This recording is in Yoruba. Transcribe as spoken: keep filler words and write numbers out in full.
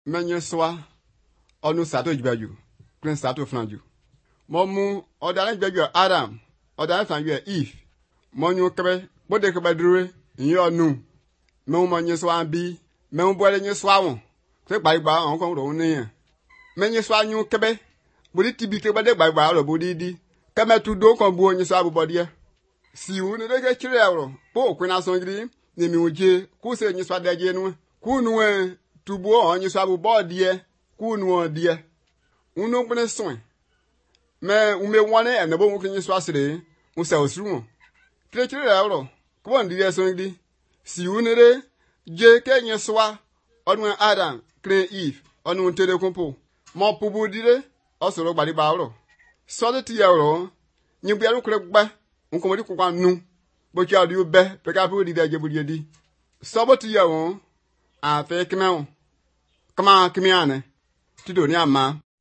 menye swa onu sato jibaju kren sato franju momu odare jibaju Adam odare franju Eve monyu kre bode ke badure yo nu me monye swa bi me bo le nye swa won se gba igba on kon ro ni menye swa nyu kebe bodi tibi ke bade gba igba ro bodi di keme tu do kon bu onye swa bu bodi si wu ne de chire ro po kwina so ngiri ni mi oje ku se nye swa de je nu ku nu tubo onye swa bu bodi ku nu odi unu gbene so me ume wone ene bo mu nye swa sire mu se osuru kire chire ro ko ndi so ngiri si wu ne de je ke nye swa onu Adam kre Eve onu tere kompo mo pubu dire osoro gbari ba ro so de ti ro nyi bi aru kre gba nko mo di kwa nu bo cha di ube pe ka pu di de je bu di so bo ti ya won a fe kime o kama kimi ane ti do ni ama